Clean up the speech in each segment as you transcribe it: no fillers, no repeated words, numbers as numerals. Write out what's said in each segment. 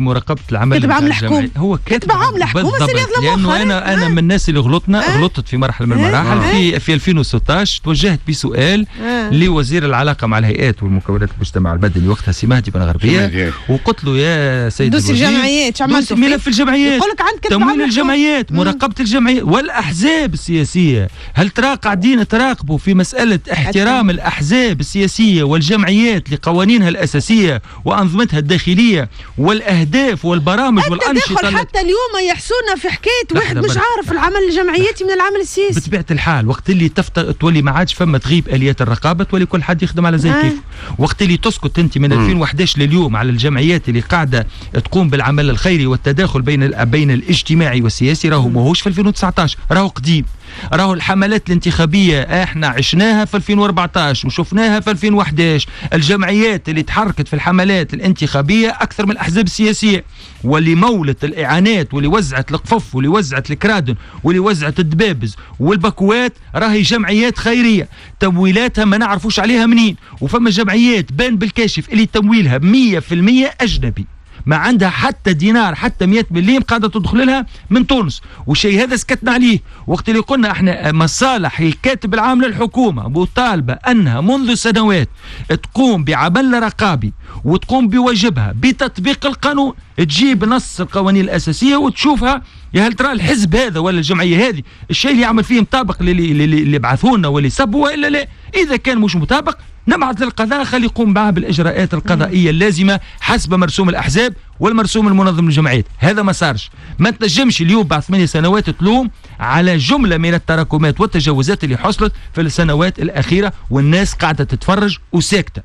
مراقبه العمل كاتب عامل حكومه، هو كاتب عامل حكومه لانه انا من الناس اللي غلطت في مرحله من المراحل. في 2016 توجهت بسؤال لوزير العلاقه مع الهيئات والمكونات المجتمع المدني وقتها سي مهدي بن غربيه، وقلت له يا سيد دوسي الجمعيات، دوسي ملف الجمعيات، يقول لك عندك تمويل الجمعيات، مراقبه الجمعيات والاحزاب السياسيه. هل ترى قاعدين تراقبوا في مساله احترام الاحزاب السياسيه والجمعيات لقوانينها الاساسيه وانظمتها الداخليه والاهداف والبرامج والانشطه؟ حتى اليوم يحسونا في حكايه واحد مش عارف العمل الجمعياتي من العمل السياسي. بطبيعه الحال وقت اللي تولي ما عادش فما تغيب اليات الرقابه، تولي كل حد يخدم على زي كيف. وقت اللي تسكت انت من 2011 لليوم على الجمعيات اللي قاعده تقوم بالعمل الخيري والتداخل بين الاجتماعي والسياسي، راهو ماهوش في 2019، راهو قديم. راهو الحملات الانتخابيه احنا عشناها في 2014 وشفناها في 2011. الجمعيات اللي تحركت في الحملات الانتخابيه اكثر من الاحزاب السياسيه، واللي مولت الاعانات واللي وزعت القفف واللي وزعت الكرادن واللي وزعت الدبابز والباكوات راهي جمعيات خيريه تمويلاتها ما نعرفوش عليها منين. وفما جمعيات بان بالكاشف اللي تمويلها 100% اجنبي، ما عندها حتى دينار حتى 100 مليم قاعده تدخل لها من تونس، والشيء هذا سكتنا عليه. وقت اللي قلنا احنا مصالح الكاتب العام للحكومه مطالبه انها منذ سنوات تقوم بعمل رقابي وتقوم بواجبها بتطبيق القانون، تجيب نص القوانين الاساسيه وتشوفها يا هل ترى الحزب هذا ولا الجمعيه هذه الشيء اللي يعمل فيه مطابق اللي بعثوا لنا واللي سبوا والا لا. اذا كان مش مطابق نبعث للقضاء خلي يقوم معها بالاجراءات القضائيه اللازمه حسب مرسوم الاحزاب والمرسوم المنظم للجمعيات. هذا ما صارش. ما تنجمش اليوم بعد 8 سنوات تلوم على جمله من التراكمات والتجاوزات اللي حصلت في السنوات الاخيره والناس قاعده تتفرج وساكته.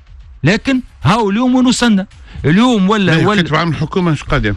لكن هاو اليوم ونوصلنا اليوم ولا كتب عام الحكومه ايش قادم؟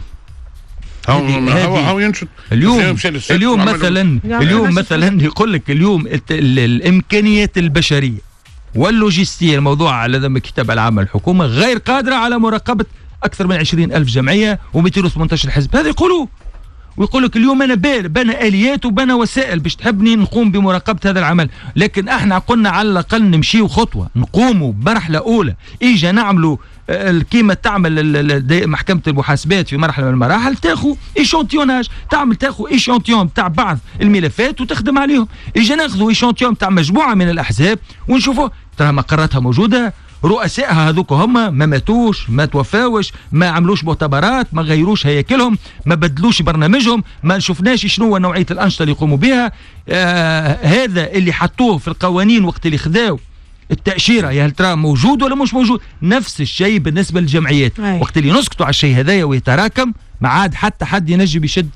هو ينشط اليوم مثلا يقول لك اليوم الامكانيات البشريه واللوجستيه الموضوع على ذم كتاب العام الحكومه غير قادره على مراقبه اكثر من 20,000 جمعيه و218 حزب. هذا يقولوا ويقول لك اليوم انا بنى اليات وبنى وسائل باش تحبني نقوم بمراقبه هذا العمل. لكن احنا قلنا على الاقل نمشيو خطوه، نقوموا بمرحله اولى، اجا نعملوا كيما تعمل محكمه المحاسبات في مرحله من المراحل، تاخذ ايشونتيوناج، تاخذ ايشونتيون تاع بعض الملفات وتخدم عليهم. اجا ناخذوا ايشونتيون تاع مجموعه من الاحزاب ونشوفوا ترى مقراتها موجوده، رؤسائها هذوك هم ما ماتوش، ما توفاوش، ما عملوش مؤتمرات، ما غيروش هياكلهم، ما بدلوش برنامجهم، ما شفناش شنو نوعيه الانشطه اللي يقوموا بها. هذا اللي حطوه في القوانين وقت اللي خذاو التأشيرة يا هل ترى موجود ولا مش موجود. نفس الشيء بالنسبة للجمعيات. وقت اللي نسكتوا على الشيء هذايا ويتراكم ما عاد حتى حد ينجم يشد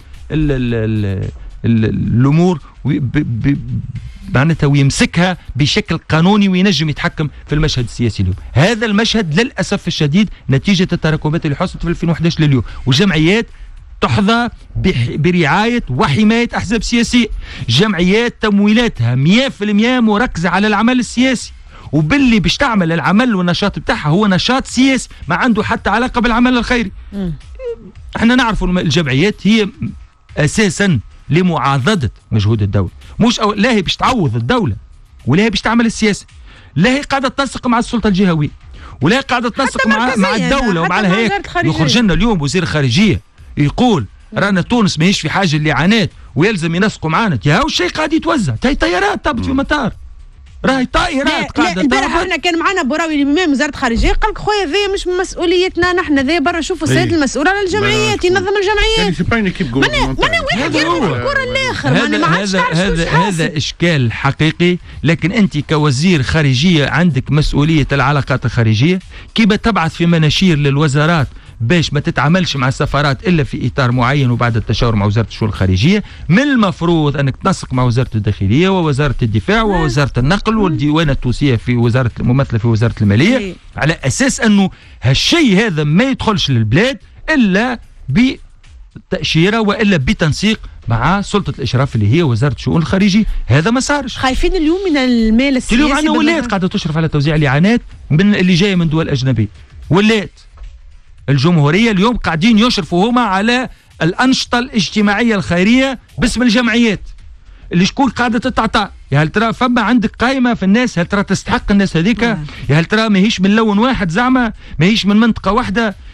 الأمور معناتها ويمسكها بشكل قانوني وينجم يتحكم في المشهد السياسي اليوم. هذا المشهد للأسف الشديد نتيجة التراكمات اللي حصلت في 2011 لليوم. وجمعيات تحظى برعاية وحماية أحزاب سياسية، جمعيات تمويلاتها 100% مركزة على العمل السياسي، وباللي باش تعمل العمل والنشاط بتاعها هو نشاط سياسي ما عنده حتى علاقة بالعمل الخيري. احنا نعرف الجمعيات هي أساسا لمعاضدة مجهود الدولة، مش لا هي باش تعوض الدولة ولا هي باش تعمل السياسة، لا هي قاعدة تنسق مع السلطة الجهوية ولا هي قاعدة تنسق مع الدولة ومع الهيئات. يخرج لنا اليوم وزير الخارجية يقول رانا تونس ماهيش في حاجة لإعانات ويلزم ينسقوا معانا. يا هو الشيء قاعد يتوزع، تاي طيارات طابت في مطار، راهي طائرات قاعده. امبارح احنا كان معنا بوراوي الامام وزاره الخارجيه قال لك خويا ذي مش مسؤوليتنا نحن، ذي برا شوفوا السيد المسؤول على الجمعيات ينظم الجمعيات. مانا واحد يرمي الكره الاخر. هذا اشكال حقيقي. لكن انت كوزير خارجيه عندك مسؤوليه العلاقات الخارجيه، كيف تبعث في مناشير للوزارات باش ما تتعاملش مع السفارات الا في اطار معين وبعد التشاور مع وزاره الشؤون الخارجيه. من المفروض انك تنسق مع وزاره الداخليه ووزاره الدفاع ووزاره النقل والديوانه التونسيه في وزاره الممثله في وزاره الماليه، على اساس انه هالشيء هذا ما يدخلش للبلاد الا بتاشيره والا بتنسيق مع سلطه الاشراف اللي هي وزاره الشؤون الخارجيه. هذا ما صارش. خايفين اليوم من المال السياسي. اليوم عندنا ولايات قاعده تشرف على توزيع الاعانات من اللي جايه من دول اجنبيه. ولايات الجمهورية اليوم قاعدين يشرفوا هما على الأنشطة الاجتماعية الخيرية باسم الجمعيات اللي شكون قاعدة تتعطى. يا هل ترى فما عندك قائمة في الناس؟ هل ترى تستحق الناس هذيك؟ يا هل ترى ماهيش من لون واحد زعما؟ ماهيش من منطقة واحدة؟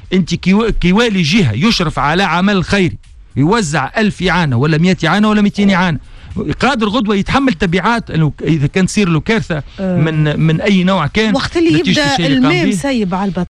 انت كيوالي جهه يشرف على عمل خيري يوزع 1000 إعانة ولا 100 إعانة ولا 200 إعانة، قادر غدوه يتحمل تبعات اذا كان تصير له كارثه من اي نوع كان. وقت اللي يبدا الماء مسيب على البطن